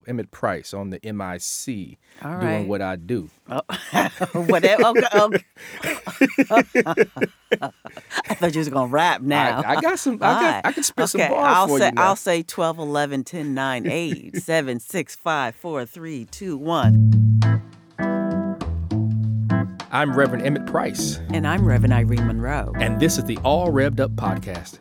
Emmett Price on the MIC, All doing right. what I do. Oh, whatever. Okay. I thought you was gonna rap now. I got some. All right. I can spit some Okay. bars for you now. I'll say 12, 11, 10, 9, 8, 7, 6, 5, 4, 3, 2, 1. I'm Reverend Emmett Price. And I'm Reverend Irene Monroe. And this is the All Revved Up podcast.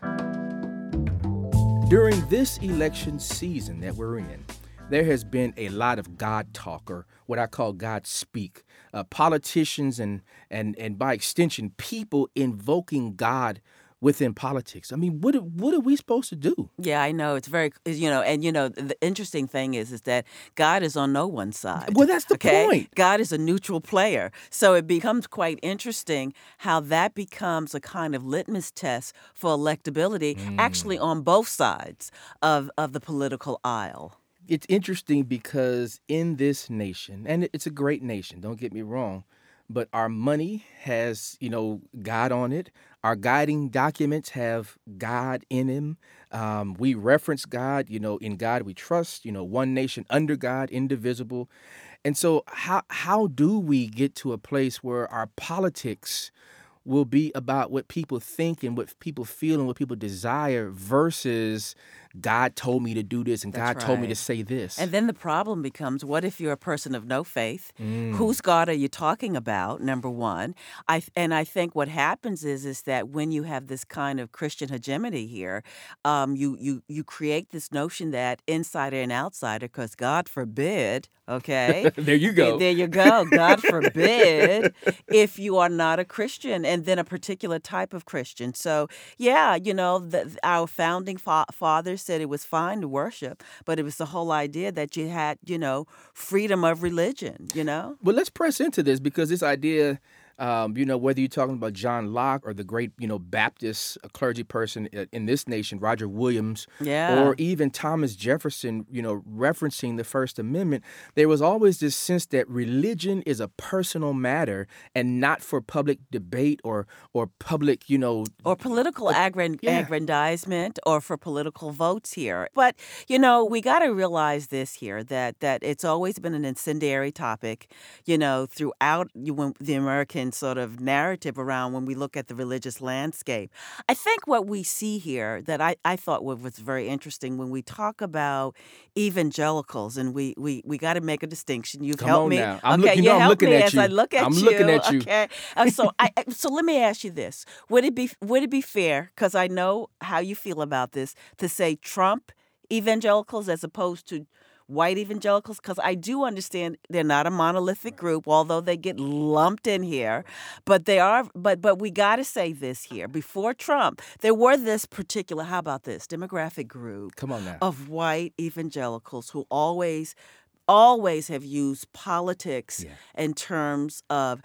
During this election season that we're in, there has been a lot of God talk, or what I call God speak. Politicians and by extension, people invoking God within politics. I mean, what are we supposed to do? Yeah, I know. It's very, the interesting thing is that God is on no one's side. Well, that's the point. God is a neutral player. So it becomes quite interesting how that becomes a kind of litmus test for electability, actually on both sides of the political aisle. It's interesting because in this nation, and it's a great nation, don't get me wrong, but our money has, God on it. Our guiding documents have God in them. We reference God, in God we trust, one nation under God, indivisible. And so how do we get to a place where our politics will be about what people think and what people feel and what people desire versus God told me to do this and That's God told me right. to say this. And then the problem becomes, what if you're a person of no faith? Whose God are you talking about, number one? I think what happens is that when you have this kind of Christian hegemony here, you create this notion that insider and outsider, because God forbid, okay? There you go. There you go. God forbid if you are not a Christian and then a particular type of Christian. So, yeah, our founding fathers said it was fine to worship, but it was the whole idea that you had, freedom of religion, Well, let's press into this because this idea, whether you're talking about John Locke or the great, Baptist clergy person in this nation, Roger Williams, or even Thomas Jefferson, referencing the First Amendment, there was always this sense that religion is a personal matter and not for public debate or public, or political aggrandizement or for political votes here. But, we got to realize this here, that it's always been an incendiary topic, throughout the American sort of narrative around when we look at the religious landscape. I think what we see here that I thought was very interesting when we talk about evangelicals, and we got to make a distinction. You've helped me. Now. I'm looking as you. I look at I'm you. looking at you. Okay. So let me ask you this: Would it be fair? Because I know how you feel about this, to say Trump evangelicals as opposed to white evangelicals, because I do understand they're not a monolithic group, although they get lumped in here. But they are. But we got to say this here: before Trump, there were this particular, how about this, demographic group Come on now. of white evangelicals who always have used politics in terms of,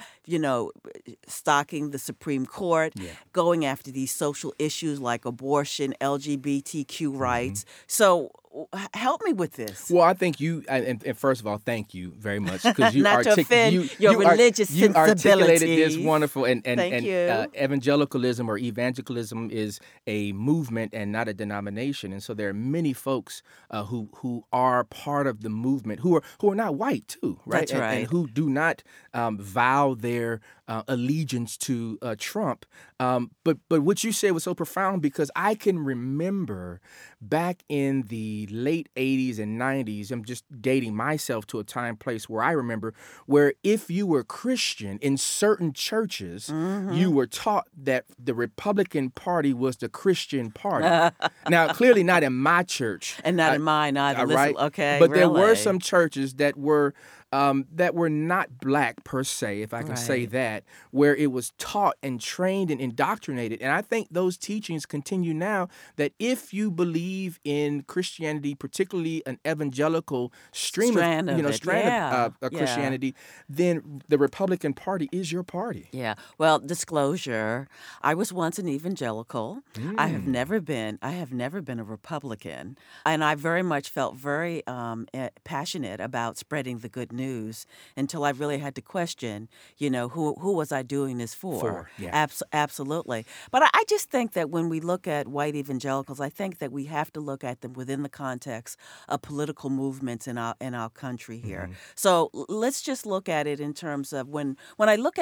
stocking the Supreme Court, going after these social issues like abortion, LGBTQ rights. So help me with this. Well, I think you, and first of all, thank you very much because you Not to offend your religious you articulated sensibilities. this wonderful, and Thank you. Evangelicalism or evangelicalism is a movement and not a denomination, and so there are many folks who are part of the movement who are not white too, right? That's right. And who do not vow their allegiance to Trump. But what you said was so profound because I can remember back in the late 80s and 90s, I'm just dating myself to a time place where I remember where if you were Christian in certain churches, you were taught that the Republican Party was the Christian party. Now, clearly not in my church. And not in mine either. Right? Okay, but there were really? some churches that were not black per se, if I can say Right. that, where it was taught and trained and indoctrinated. And I think those teachings continue now, that if you believe in Christianity, particularly an evangelical strand of Christianity, then the Republican Party is your party. Yeah. Well, disclosure, I was once an evangelical. I have never been a Republican. And I very much felt very passionate about spreading the good news. news until I really had to question, who was I doing this for? Yeah. Absolutely. But I just think that when we look at white evangelicals, I think that we have to look at them within the context of political movements in our country here. So let's just look at it in terms of when I look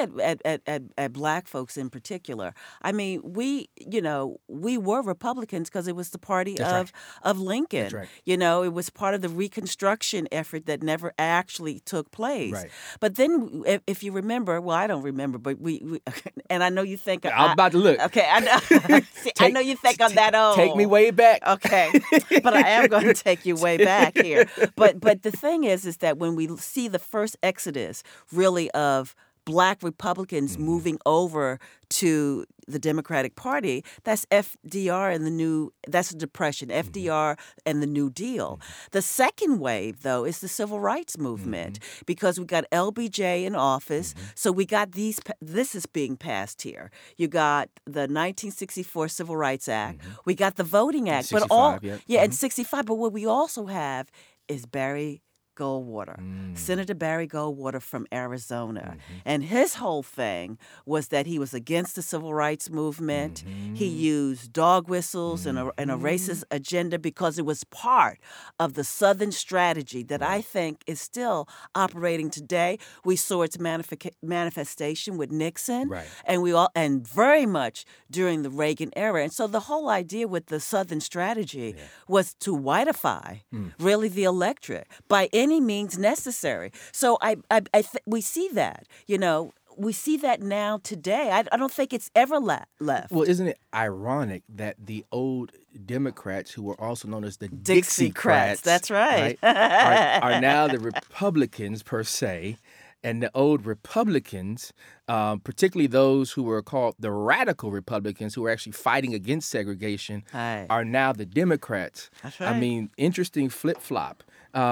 at black folks in particular. I mean, we were Republicans because it was the party of Lincoln. That's right. It was part of the Reconstruction effort that never actually took place. Right. But then, if you remember, well, I don't remember, but we and I know you think I'm about to look. Okay, I know. See, I know you think I'm that old. Take me way back. Okay, but I am going to take you way back here. But the thing is that when we see the first exodus, really, of black Republicans moving over to the Democratic Party, that's FDR and that's the Depression, FDR and the New Deal. The second wave, though, is the Civil Rights Movement because we got LBJ in office. So we got this is being passed here. You got the 1964 Civil Rights Act. We got the Voting Act. 65, and 65. But what we also have is Barry Goldwater, Senator Barry Goldwater from Arizona. And his whole thing was that he was against the civil rights movement. He used dog whistles and a racist agenda because it was part of the Southern strategy that I think is still operating today. We saw its manifestation with Nixon, and very much during the Reagan era. And so the whole idea with the Southern strategy was to whiteify really the electorate by any means necessary. So we see that, we see that now today. I don't think it's ever left. Well, isn't it ironic that the old Democrats, who were also known as the Dixiecrats, that's right, are now the Republicans per se, and the old Republicans, particularly those who were called the radical Republicans, who were actually fighting against segregation, are now the Democrats. That's right. I mean, interesting flip-flop.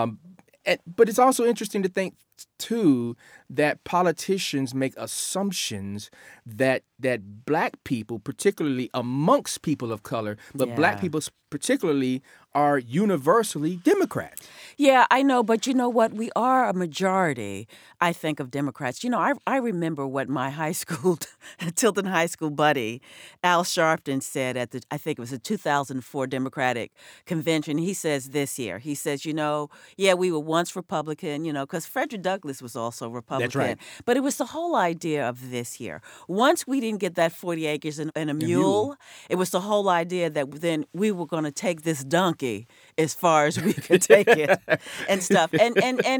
But it's also interesting to think, too, that politicians make assumptions that black people, particularly amongst people of color, but black people particularly, are universally Democrats. Yeah, I know, but you know what? We are a majority, I think, of Democrats. I remember what my high school, Tilton High School buddy, Al Sharpton, said at I think it was a 2004 Democratic convention. He says this year, he says, we were once Republican, because Frederick Douglass was also Republican. That's right. But it was the whole idea of this here. Once we didn't get that 40 acres and a mule, it was the whole idea that then we were going to take this donkey as far as we could take it and stuff. And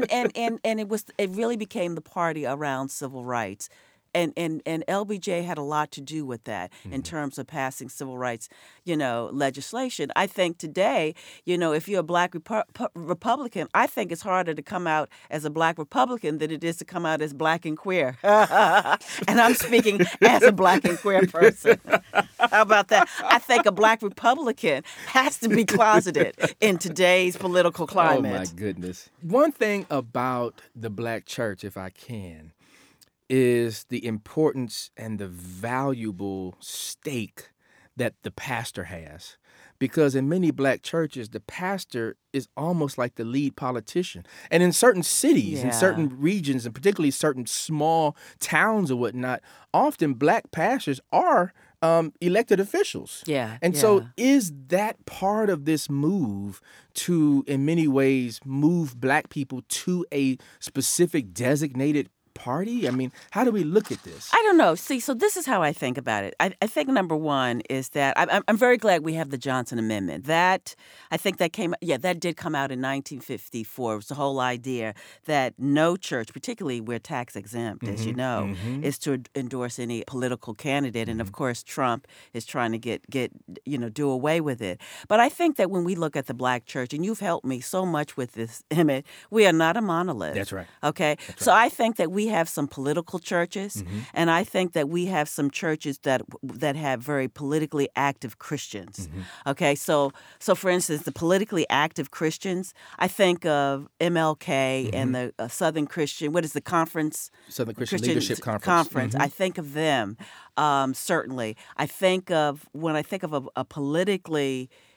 it really became the party around civil rights. And LBJ had a lot to do with that in terms of passing civil rights, legislation. I think today, if you're a black Republican, I think it's harder to come out as a black Republican than it is to come out as black and queer. And I'm speaking as a black and queer person. How about that? I think a black Republican has to be closeted in today's political climate. Oh, my goodness. One thing about the black church, if I can, is the importance and the valuable stake that the pastor has. Because in many black churches, the pastor is almost like the lead politician. And in certain cities, in certain regions, and particularly certain small towns or whatnot, often black pastors are elected officials. And so is that part of this move to, in many ways, move black people to a specific designated party? I mean, how do we look at this? I don't know. See, so this is how I think about it. I think number one is that I'm very glad we have the Johnson Amendment. That I think that that did come out in 1954. It was the whole idea that no church, particularly we're tax exempt, as you know, is to endorse any political candidate. And of course, Trump is trying to get do away with it. But I think that when we look at the black church, and you've helped me so much with this, Emmett, we are not a monolith. That's right. Okay. So I think that we have some political churches, and I think that we have some churches that have very politically active Christians. Okay, so for instance, the politically active Christians, I think of MLK and the Southern Christian. What is the conference? Southern Christian Leadership Conference. I think of them certainly. When I think of a politically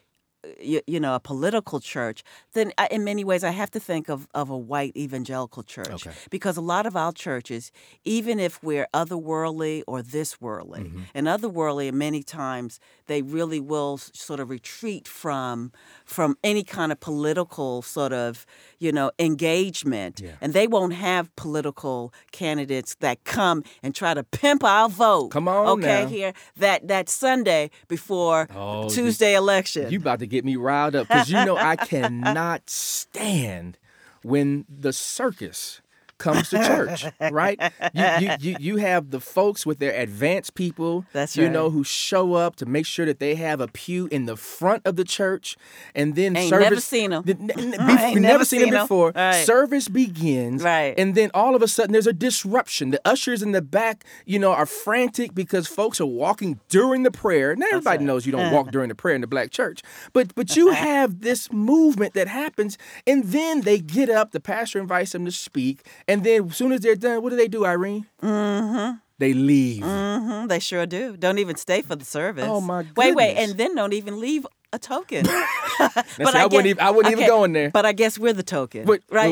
a political church, then in many ways I have to think of a white evangelical church. Okay. Because a lot of our churches, even if we're otherworldly or this worldly, and otherworldly, many times they really will sort of retreat from any kind of political sort of, engagement. Yeah. And they won't have political candidates that come and try to pimp our vote. Come on okay, now. here that Sunday before Oh, Tuesday election. You about to get me riled up because I cannot stand when the circus comes to church, right? You have the folks with their advanced people, That's right. Who show up to make sure that they have a pew in the front of the church, and then Ain't service. never seen 'em. We've never seen them before. Right. Service begins, Right. and then all of a sudden there's a disruption. The ushers in the back, are frantic because folks are walking during the prayer. Now everybody knows you don't walk during the prayer in the black church, but you have this movement that happens, and then they get up. The pastor invites them to speak. And then as soon as they're done, what do, Irene? Mm-hmm. They leave. Mm-hmm. They sure do. Don't even stay for the service. Oh, my Wait, goodness. and then don't even leave a token. But I wouldn't even go in there. But I guess we're the token, But, right?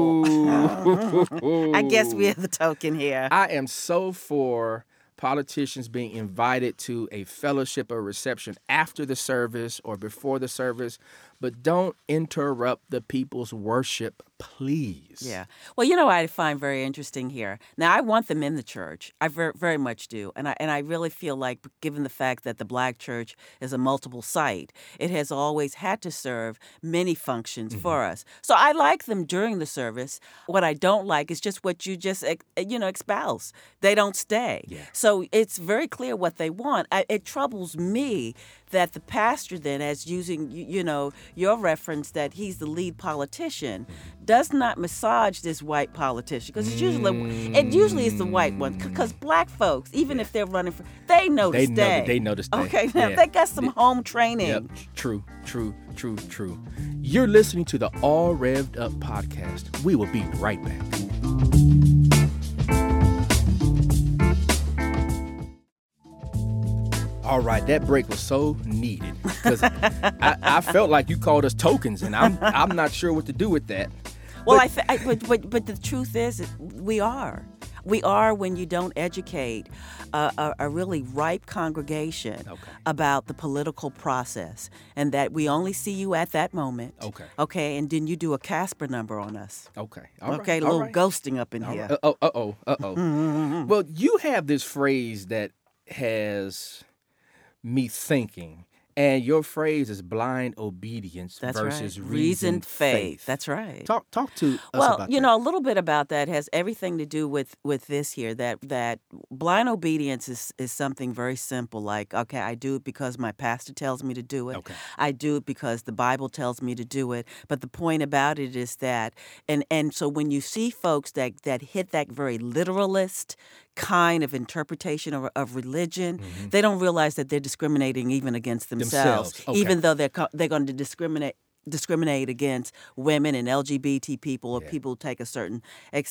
ooh. I guess we're the token here. I am so for politicians being invited to a fellowship or reception after the service or before the service, but don't interrupt the people's worship, please. Yeah. Well, I find very interesting here. Now, I want them in the church. I very, very much do. And I really feel like, given the fact that the black church is a multiple site, it has always had to serve many functions for us. So I like them during the service. What I don't like is just what you just, espouse. They don't stay. Yeah. So it's very clear what they want. It troubles me that the pastor then, as using, your reference that he's the lead politician, does not massage this white politician, because it usually is the white one, because black folks, even if they're running for, they know to stay. They know to stay. Okay, now Yeah. they got some home training. Yep. True. You're listening to the All Revved Up podcast. We will be right back. All right, that break was so needed because I felt like you called us tokens, and I'm not sure what to do with that. Well, but the truth is, we are. We are when you don't educate a really ripe congregation about the political process, and that we only see you at that moment. Okay, and then you do a Casper number on us. Okay. A little ghosting up in here. Well, you have this phrase that has me thinking, and your phrase is blind obedience versus reasoned faith. That's right. Talk to us well, about that. A little bit about that has everything to do with this here, that blind obedience is something very simple, like, okay, I do it because my pastor tells me to do it. Okay. I do it because the Bible tells me to do it. But the point about it is that, and so when you see folks that hit that very literalist kind of interpretation of religion, they don't realize that they're discriminating even against themselves. Even though they're going to discriminate against women and LGBT people or people who take a certain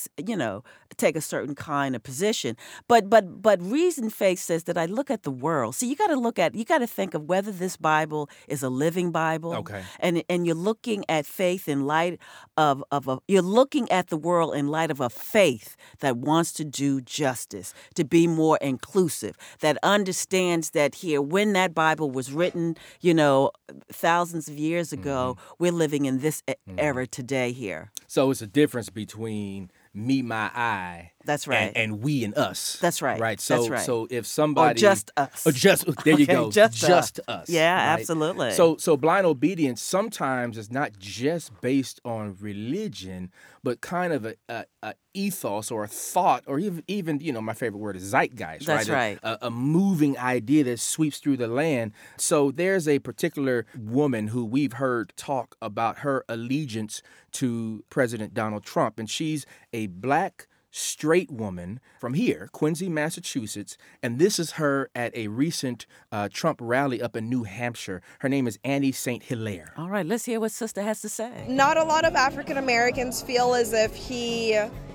kind of position. But reason faith says that I look at the world. So you got to think of whether this Bible is a living Bible. Okay. And you're looking at faith in light of you're looking at the world in light of a faith that wants to do justice, to be more inclusive, that understands that here, when that Bible was written, thousands of years ago, we're living in this era today here. So it's a difference between me, my, I. That's right. And we and us. That's right. Right. So That's right. So if somebody or just us. There you go. Just us. Yeah, right? absolutely. So blind obedience sometimes is not just based on religion, but kind of a ethos or a thought, or even my favorite word is zeitgeist. That's right. A moving idea that sweeps through the land. So there's a particular woman who we've heard talk about her allegiance to President Donald Trump, and she's a black straight woman from here, Quincy, Massachusetts, and this is her at a recent Trump rally up in New Hampshire. Her name is Annie St. Hilaire. All right, let's hear what Sister has to say. Not a lot of African Americans feel as if he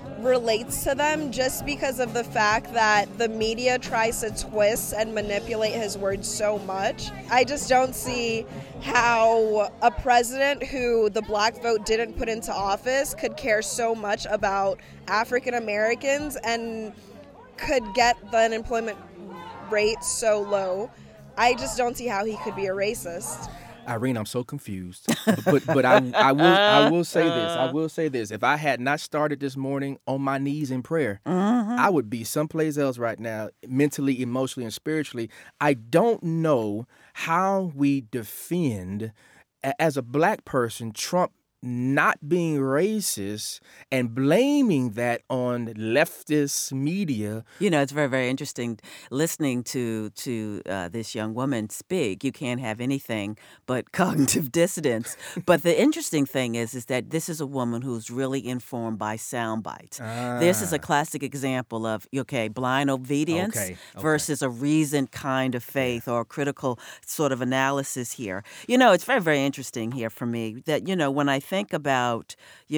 relates to them just because of the fact that the media tries to twist and manipulate his words so much. I just don't see how a president who the black vote didn't put into office could care so much about African Americans and could get the unemployment rate so low. I just don't see how he could be a racist. Irene, I'm so confused. But I will say this. I will say this. If I had not started this morning on my knees in prayer, I would be someplace else right now, mentally, emotionally, and spiritually. I don't know how we defend, as a black person, Trump not being racist and blaming that on leftist media. You know, it's very, very interesting listening to this young woman speak. You can't have anything but cognitive dissonance. But the interesting thing is that this is a woman who's really informed by sound bites. This is a classic example of, blind obedience versus a reasoned kind of faith or critical sort of analysis here. You know, it's very, very interesting here for me that, when I think about,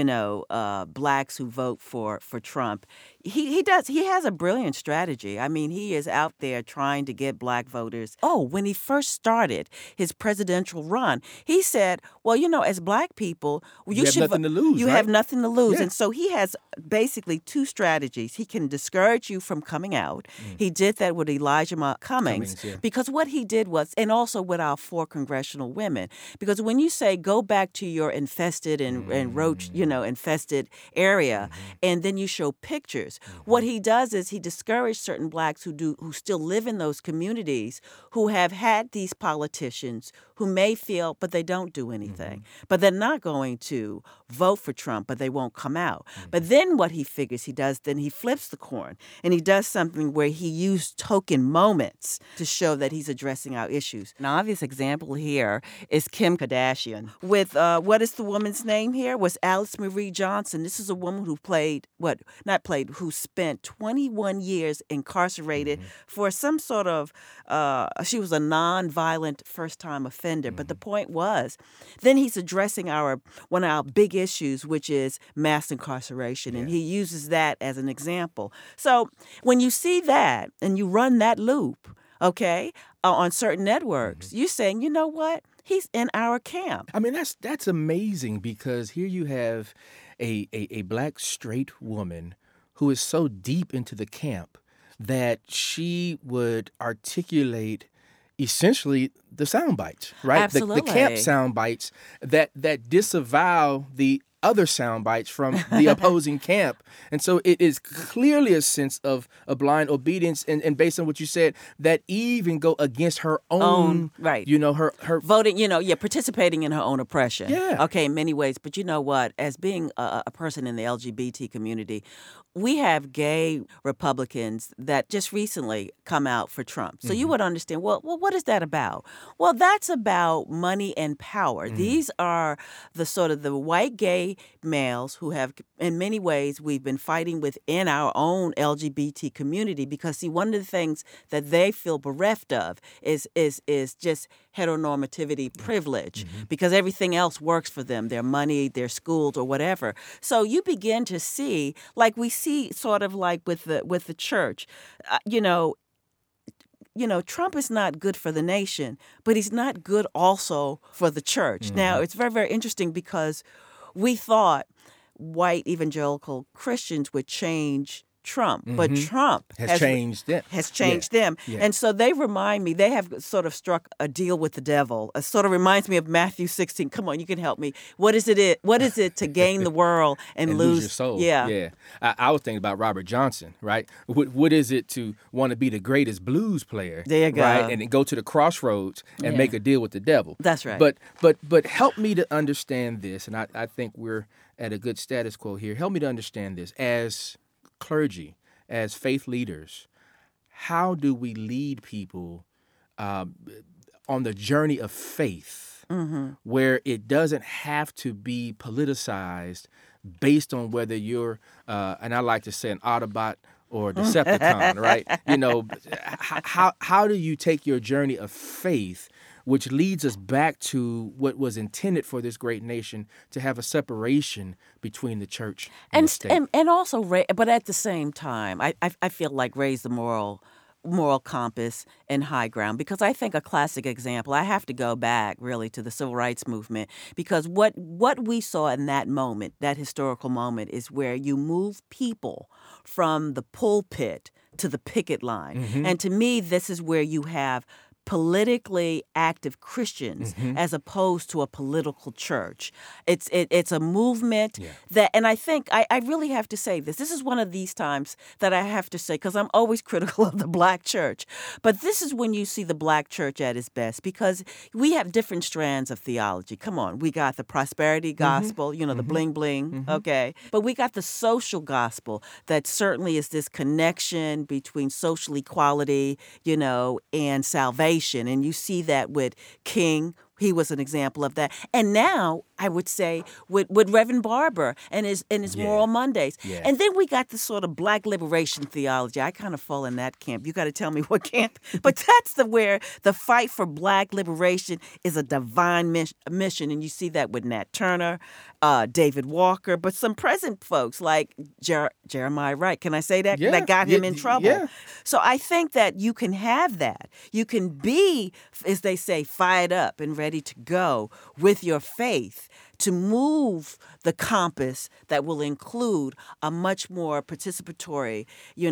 blacks who vote for Trump, he has a brilliant strategy. I mean, he is out there trying to get black voters. When he first started his presidential run, he said, well, as black people, you have nothing to lose. You have nothing to lose. Yeah. And so he has basically two strategies. He can discourage you from coming out. He did that with Elijah Cummings because what he did was, and also with our 4 congressional women, because when you say go back to your infested and roach, infested area, and then you show pictures, what he does is he discouraged certain blacks who still live in those communities who have had these politicians who may feel, but they don't do anything. But they're not going to vote for Trump, but they won't come out. But then what he figures he does, then he flips the coin and he does something where he used token moments to show that he's addressing our issues. An obvious example here is Kim Kardashian with, what is the woman's name here? Was Alice Marie Johnson. This is a woman who who spent 21 years incarcerated for some sort of, she was a non-violent first-time offender. But the point was, then he's addressing one of our big issues, which is mass incarceration. And he uses that as an example. So when you see that and you run that loop, on certain networks, you're saying, you know what? He's in our camp. I mean, that's amazing because here you have a black straight woman who is so deep into the camp that she would articulate essentially the sound bites, right? Absolutely. The camp sound bites that disavow the other sound bites from the opposing camp. And so it is clearly a sense of a blind obedience and based on what you said, that even go against her own right. Her voting, participating in her own oppression. Yeah. Okay, in many ways. But you know what? As being a person in the LGBT community, we have gay Republicans that just recently come out for Trump. So you would understand, well, what is that about? Well, that's about money and power. These are the sort of the white gay males who have, in many ways, we've been fighting within our own LGBT community because, see, one of the things that they feel bereft of is just heteronormativity privilege because everything else works for them, their money, their schools, or whatever. So you begin to see, like we see sort of like with the church, Trump is not good for the nation, but he's not good also for the church. Now, it's very, very interesting because we thought white evangelical Christians would change Trump, but Trump has changed them. Yeah. And so they remind me, they have sort of struck a deal with the devil. It sort of reminds me of Matthew 16. Come on, you can help me. What is it to gain the world and lose your soul? Yeah. I was thinking about Robert Johnson, right? What is it to want to be the greatest blues player? There you go. Right? And then go to the crossroads and make a deal with the devil. That's right. But help me to understand this, and I think we're at a good status quo here. Help me to understand this. As clergy, as faith leaders, how do we lead people on the journey of faith where it doesn't have to be politicized based on whether you're, and I like to say, an Autobot or a Decepticon, right? How do you take your journey of faith which leads us back to what was intended for this great nation, to have a separation between the church and the state. And also, but at the same time, I feel like raise the moral compass and high ground, because I think a classic example, I have to go back really to the civil rights movement, because what we saw in that moment, that historical moment, is where you move people from the pulpit to the picket line. Mm-hmm. And to me, this is where you have politically active Christians as opposed to a political church. It's a movement that, and I think I really have to say this. This is one of these times that I have to say, because I'm always critical of the black church, but this is when you see the black church at its best, because we have different strands of theology. Come on, we got the prosperity gospel, the bling bling, okay, but we got the social gospel that certainly is this connection between social equality, and salvation. And you see that with King. He was an example of that. And now, I would say, with Reverend Barber and his Moral Mondays. Yeah. And then we got this sort of black liberation theology. I kind of fall in that camp. You got to tell me what camp. But that's where the fight for black liberation is a divine mission. And you see that with Nat Turner, David Walker, but some present folks like Jeremiah Wright. Can I say that? Yeah. That got him in trouble. Yeah. So I think that you can have that. You can be, as they say, fired up and ready to go with your faith to move the compass that will include a much more participatory,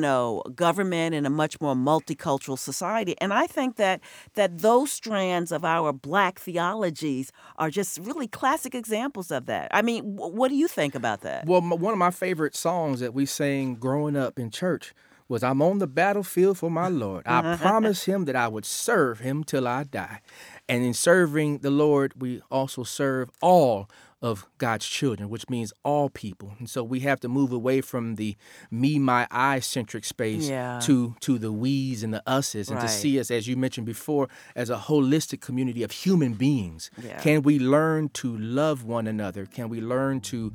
government and a much more multicultural society. And I think that those strands of our black theologies are just really classic examples of that. I mean, what do you think about that? Well, one of my favorite songs that we sang growing up in church was "I'm on the battlefield for my Lord. I promised him that I would serve him till I die." And in serving the Lord, we also serve all of God's children, which means all people. And so we have to move away from the me, my, I-centric space to the we's and the us's, and to see us, as you mentioned before, as a holistic community of human beings. Yeah. Can we learn to love one another? Can we learn to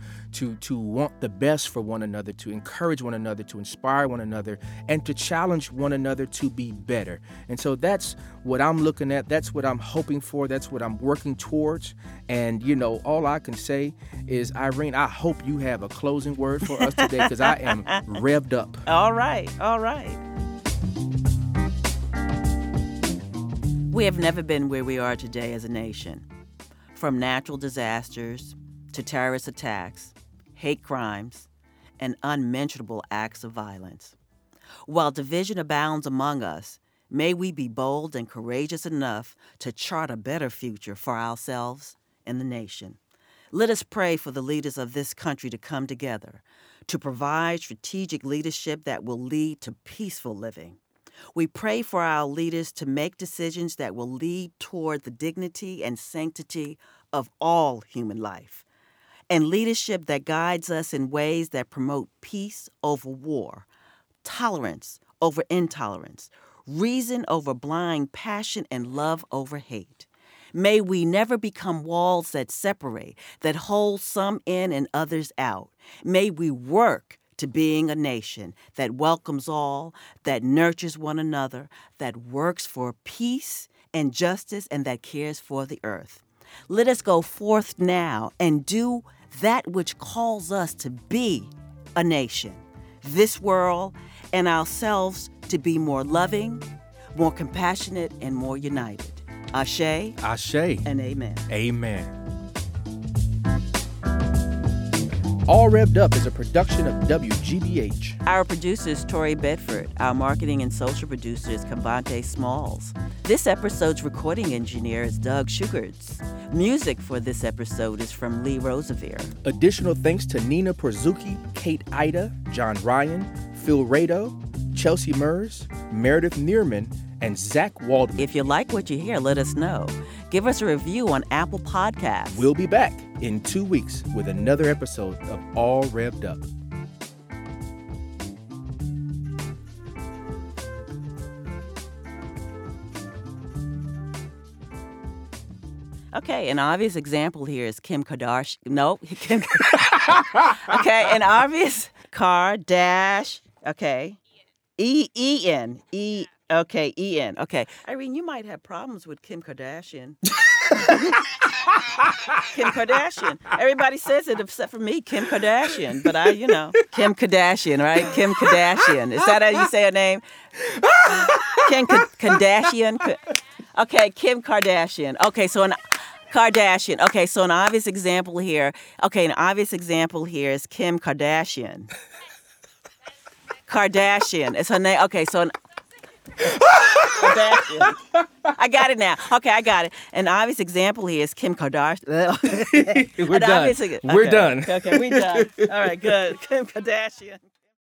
want the best for one another, to encourage one another, to inspire one another, and to challenge one another to be better? And so that's what I'm looking at. That's what I'm hoping for. That's what I'm working towards. And, all I can say is, Irene, I hope you have a closing word for us today, because I am revved up. All right. We have never been where we are today as a nation. From natural disasters to terrorist attacks, hate crimes, and unmentionable acts of violence. While division abounds among us, may we be bold and courageous enough to chart a better future for ourselves and the nation. Let us pray for the leaders of this country to come together, to provide strategic leadership that will lead to peaceful living. We pray for our leaders to make decisions that will lead toward the dignity and sanctity of all human life, and leadership that guides us in ways that promote peace over war, tolerance over intolerance, reason over blind passion, and love over hate. May we never become walls that separate, that hold some in and others out. May we work to being a nation that welcomes all, that nurtures one another, that works for peace and justice, and that cares for the earth. Let us go forth now and do that which calls us to be a nation, this world, and ourselves to be more loving, more compassionate, and more united. Ashe. Ashe. And amen. Amen. All Revved Up is a production of WGBH. Our producer is Tori Bedford. Our marketing and social producer is Cavante Smalls. This episode's recording engineer is Doug Sugarts. Music for this episode is from Lee Rosevere. Additional thanks to Nina Porzuki, Kate Ida, John Ryan, Phil Rado, Chelsea Mers, Meredith Neerman, and Zach Waldman. If you like what you hear, let us know. Give us a review on Apple Podcasts. We'll be back in 2 weeks with another episode of All Revved Up. Okay, an obvious example here is Kim Kardashian. No, Kim. Okay, an obvious Kardashian. Okay, Ian. Okay, E-N. Okay. Irene, you might have problems with Kim Kardashian. Kim Kardashian. Everybody says it except for me, Kim Kardashian. But Kim Kardashian, right? Kim Kardashian. Is that how you say her name? Kim Kardashian. Okay, Kim Kardashian. Okay, so Kardashian. Okay, so an obvious example here. Okay, an obvious example here is Kim Kardashian. Kardashian is her name. Okay, so Kardashian. I got it now. Okay, I got it. An obvious example here is Kim Kardashian. We're done. We're done. Okay, we're done. All right, good. Kim Kardashian.